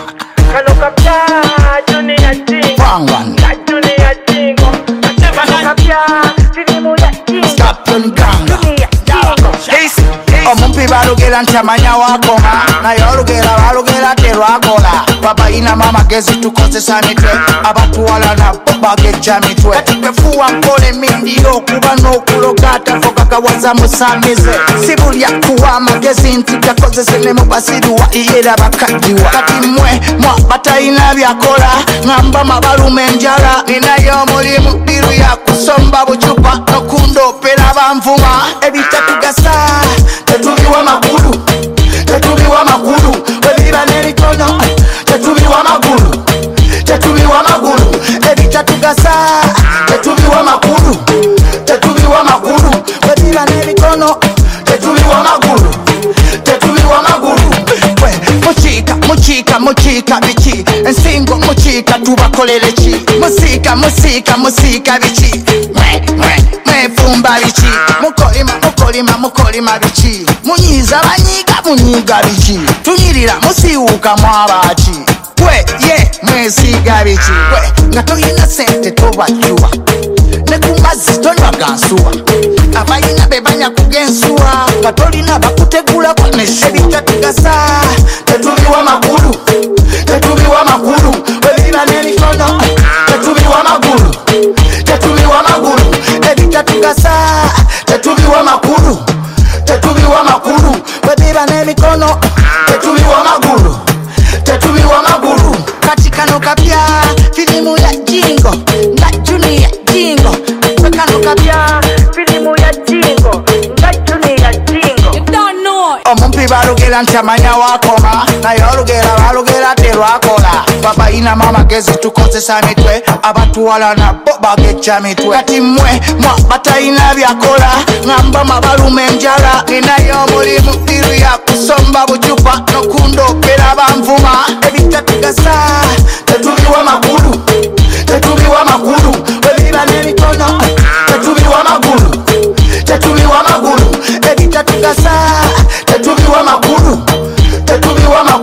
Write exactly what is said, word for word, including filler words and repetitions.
Kano kapya Junior Jingo Pangan Junior Jingo Kano kapya Filimu ya Jingo Stop on gang Junior Jingo Omumpi balugera ntamanya wakoma naye olugera balugera terwakola papa ina mama gezi tukozesa mitwe abatuwala nabo bagejja mitwe kati kwefuwa nkole mindiyo okuba n'okuloga atafokakawaza musamize sibulya kuwa amagezi nti gakozese ne mubasiruwa iyera bakaddiwa kati mmwe mwa batalina byakola ngamba mabalume enjala ninayo omulimu biru ya kusomba bucupa n'okundopera banvuma ebitatugasa tetubiwa magulu tetubiwa magulu webiba n'ebitono tetubiwa magulu tetubiwa magulu ebitatugasa tetubiwa magulu tetubiwa magulu webiba n'ebitono tetubiwa magulu tetubiwa magulu muchika muchika muchika biki ensingo muchika tubakolere ki musika musika musika biki mwefumba biki mukolima mukolima mukolima biki munyiza banyiga munyiga biki tunyirira musiwuka mwabaki we ye mwesiga biki we nga toyina sente tobajuwa ne ku mazzi tonywa gansuwa abayina bebanya kugensuwa nga tolina bakutegulako nesebitagasa tetubiwa magulu tetubiwa magulu webiba n'emikono tetubiwa magulu tetubiwa magulu ebitatugasa tetubiwa magulu tetubiwa magulu webiba n'emikono tetubiwa magulu tetubiwa magulu kati kano kapya filimu ya Jingo nga Junior Jingo kano kapya Filimu ya Jingo nga Junior Jingo You don't know. omumpi balugera ntamanya wakoma naye olugera balugera terwakola papa ina mama gezi tukozesa mitwe abatuwala nabo bagejja mitwe kati mmwe mwa batalina byakola ngamba mabalume enjala ninayo omulimu biru ya kusomba bucupa n'okundopera banvuma ebitatugasa tetubiwa magulu tetubiwa magulu webiba n'emikono tetubiwa magulu tetubiwa magulu ebitatugasa tetubiwa magulu tetubiwa magulu